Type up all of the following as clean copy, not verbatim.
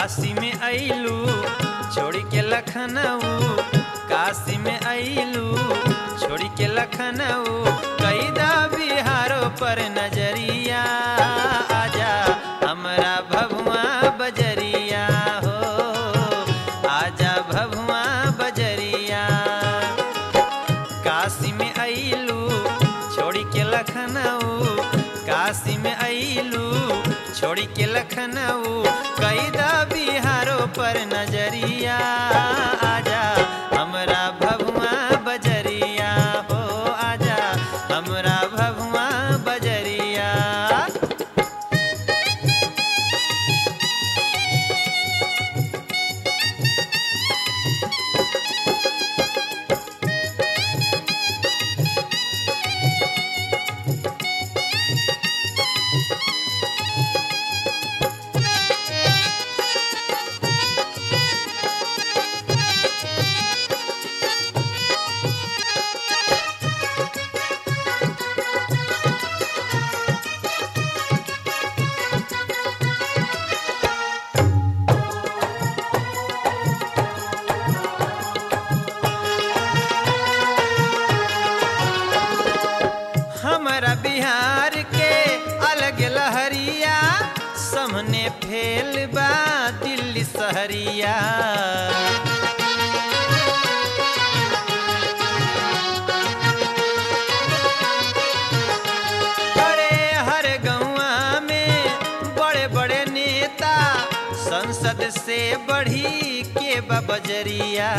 काशी में अइलू छोड़ के लखनऊ, काशी में अइलू छोड़ के लखनऊ, कैदा बिहारों पर नजरिया, आजा हमरा भभुआ बजरिया हो, आजा भभुआ बजरिया। काशी में अइलू छोड़ के लखनऊ, काशी में अइलू छोड़ के लखनऊ, कैदा बिहारों पर नजरिया, आजा हमरा भभुआ बजरिया हो, आजा हमरा भभुआ बजरिया। हमारा बिहार के अलग लहरिया, सामने फैल बा दिल्ली शहरिया। अरे हर गौवा में बड़े बड़े नेता, संसद से बढ़ी के बजरिया।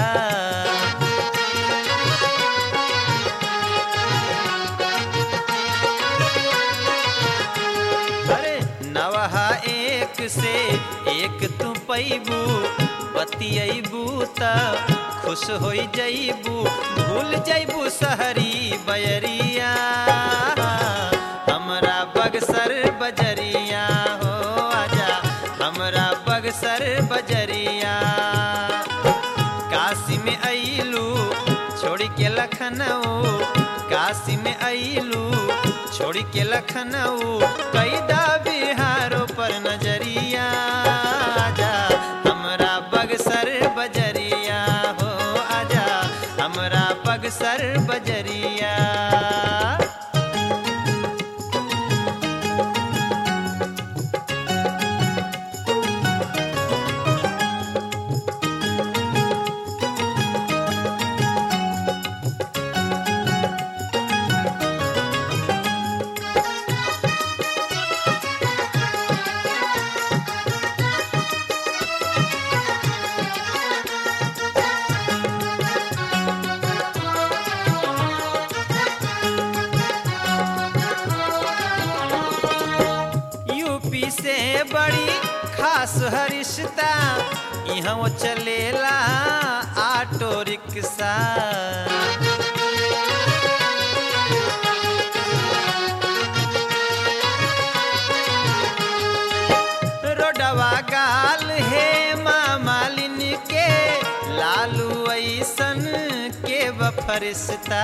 नवहा एक से एक तू पैबू, बतियबू त खुश हो जैबू, भूल जैबू शहरी बयरिया, हमरा बगसर बजरिया हो, आजा हमरा बगसर बजरिया। काशी में अइलू छोड़ के लखनऊ, काशी में अइलू छोड़ के लखनऊ, कैदा बिहारों पर नजरिया, आजा हमरा बगसर बजरिया हो, आजा हमरा बगसर बजरिया। यूपी से बड़ी खास रिश्ता, यहाँ वो चलेला ऑटो रिक्शा। रोडवा गाल है मालिन के, लालू ऐसन के बफरिश्ता।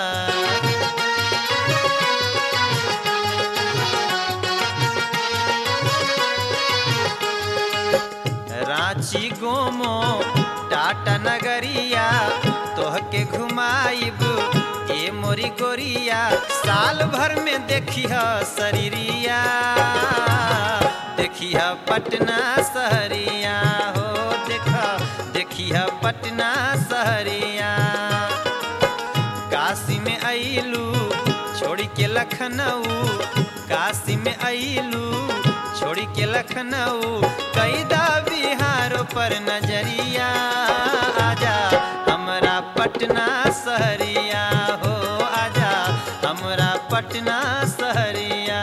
रांची गोमो टाटा नगरिया, तोह के घुमाइब ए मोरी गोरिया, साल भर में देखिह शरीरिया, देखिह पटना शहरिया हो, देखिह पटना शहरिया। काशी में अइलू छोड़ के लखनऊ, काशी में अइलू छोड़ के लखनऊ, कैदा बिहारों पर नजरिया, आजा हमरा पटना शहरिया हो, आजा हमरा पटना शहरिया।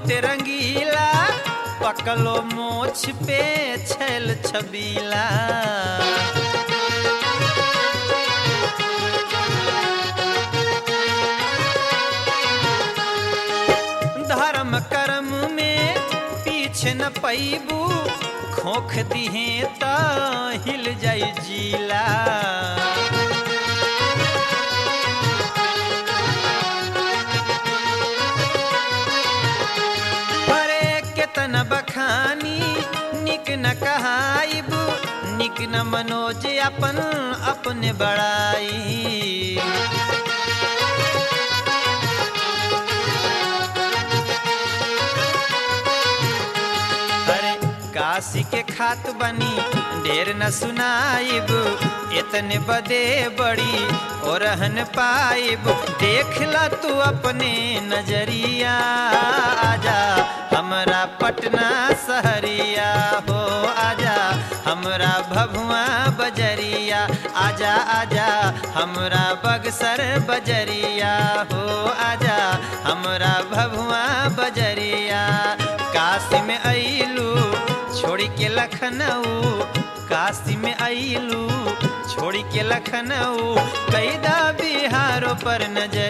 बहुत रंगीला पकलो मोछ पे छैल छबीला। धर्म कर्म में पीछे न पैबू खोख दिहे त हिल जाई जीला। अरे केतना बखानी निक न कहाइब निक न मनोज अपन अपने बड़ाई। काशी के खात बनी ढेर न सुनाइब इतने बदे बड़ी और रहन पाइब। देखला तू अपने नजरिया आजा हमरा पटना सहरिया हो आजा हमरा भभुआ बजरिया आजा आजा हमरा बक्सर बजरिया हो आजा हमरा भभुआ बजरिया। काशी में अइलू छोड़ी के लखनऊ काशी में अइलू छोड़ी के लखनऊ कैदा बिहारों पर नजर